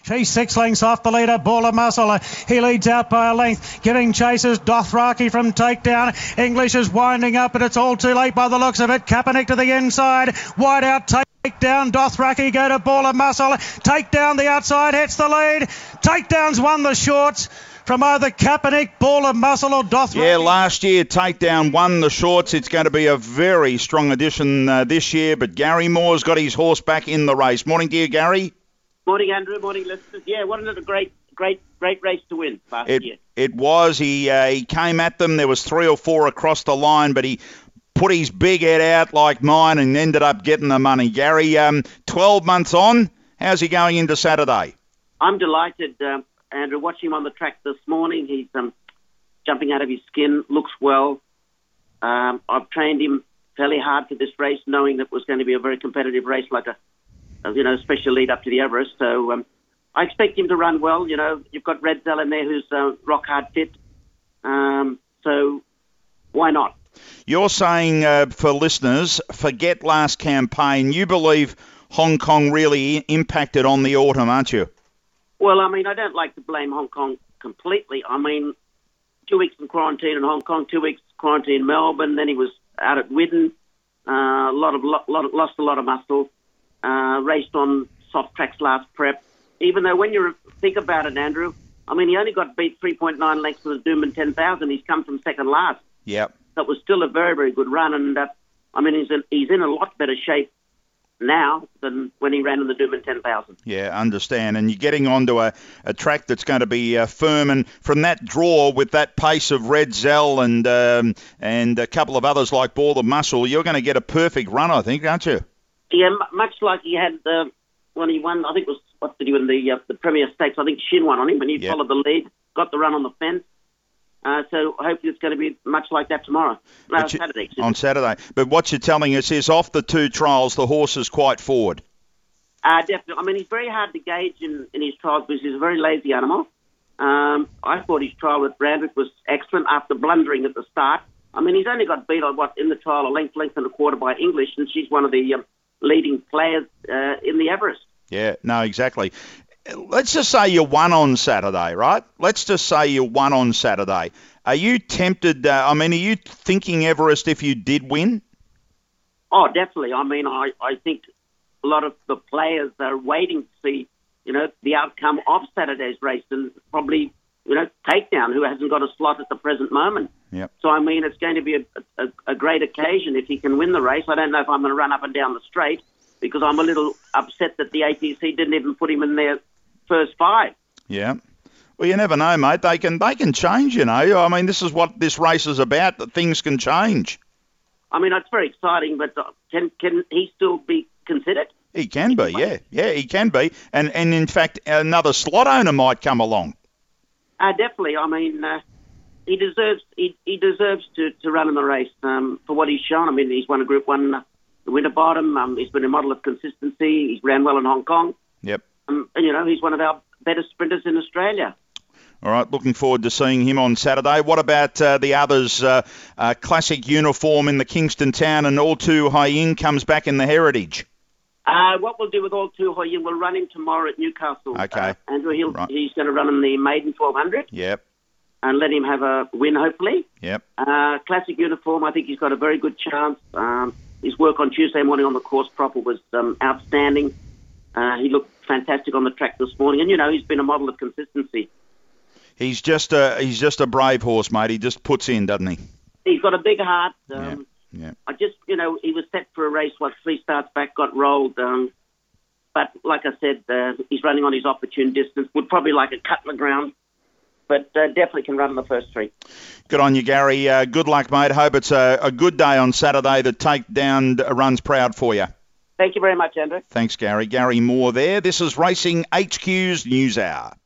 She's 6 lengths off the leader, Ball of Muscle. He leads out by a length, giving chases Dothraki from Takedown. English is winding up, but it's all too late by the looks of it. Kaepernick to the inside, wide out Takedown. Dothraki go to Ball of Muscle. Takedown the outside, hits the lead. Takedown's won the shorts from either Kaepernick, Ball of Muscle or Dothraki. Yeah, last year Takedown won the shorts. It's going to be a very strong addition this year, but Gary Moore's got his horse back in the race. Morning to you, Gary. Morning, Andrew. Morning, listeners. Yeah, what another great race to win last year. It was. He came at them. There was 3 or 4 across the line, but he put his big head out like mine and ended up getting the money. Gary, 12 months on, how's he going into Saturday? I'm delighted, Andrew. Watching him on the track this morning, he's jumping out of his skin, looks well. I've trained him fairly hard for this race, knowing that it was going to be a very competitive race, like a special lead up to the Everest. So I expect him to run well. You know, you've got Red Zell in there who's rock hard fit. So why not? You're saying, for listeners, forget last campaign. You believe Hong Kong really impacted on the autumn, aren't you? Well, I mean, I don't like to blame Hong Kong completely. I mean, 2 weeks in quarantine in Hong Kong, 2 weeks quarantine in Melbourne. Then he was out at Widden. Lost a lot of muscle. Raced on soft tracks last prep. Even though when you think about it, Andrew, I mean, he only got beat 3.9 lengths for the Doomben 10,000. He's come from second last. Yep. That was still a very, very good run. And, I mean, he's in a lot better shape now than when he ran in the Doomben 10,000. Yeah, understand. And you're getting onto a track that's going to be firm. And from that draw with that pace of Red Zell and a couple of others like Ball of Muscle, you're going to get a perfect run, I think, aren't you? Yeah, much like he had when he won, I think it was, what did he win, the Premier Stakes? I think Shin won on him, and he followed the lead, got the run on the fence. So hopefully it's going to be much like that tomorrow. Saturday. On Saturday. But what you're telling us is off the 2 trials, the horse is quite forward. Definitely. I mean, he's very hard to gauge in his trials because he's a very lazy animal. I thought his trial with Randwick was excellent after blundering at the start. I mean, he's only got beat on in the trial a length and a quarter by English, and she's one of the leading players in the Everest. Yeah, no, exactly. Let's just say you won on Saturday, right? Let's just say you won on Saturday. Are you tempted, are you thinking Everest if you did win? Oh, definitely. I mean, I think a lot of the players are waiting to see, the outcome of Saturday's race and probably, Takedown, who hasn't got a slot at the present moment. Yep. So, I mean, it's going to be a great occasion if he can win the race. I don't know if I'm going to run up and down the straight because I'm a little upset that the ATC didn't even put him in their first 5. Yeah. Well, you never know, mate. They can change, I mean, this is what this race is about, that things can change. I mean, it's very exciting, but can he still be considered? He can be, yeah. Yeah, he can be. And in fact, another slot owner might come along. Definitely. I mean, he deserves to run in the race for what he's shown. I mean, he's won a Group 1 Winterbottom. He's been a model of consistency. He's ran well in Hong Kong. Yep. And, he's one of our better sprinters in Australia. All right, looking forward to seeing him on Saturday. What about the others? Classic Uniform in the Kingston Town and All Too High In comes back in the Heritage. What we'll do with All Too High In, we'll run him tomorrow at Newcastle. Okay. Andrew, he's going to run in the Maiden 1200. Yep. And let him have a win, hopefully. Yep. Classic Uniform, I think he's got a very good chance. His work on Tuesday morning on the course proper was outstanding. He looked fantastic on the track this morning. And, he's been a model of consistency. He's just a brave horse, mate. He just puts in, doesn't he? He's got a big heart. Yeah. I just, he was set for a race, 3 starts back, got rolled. But like I said, he's running on his opportune distance. Would probably like a cut in the ground, but definitely can run in the first 3. Good on you, Gary. Good luck, mate. Hope it's a good day on Saturday. The Takedown runs proud for you. Thank you very much, Andrew. Thanks, Gary. Gary Moore there. This is Racing HQ's News Hour.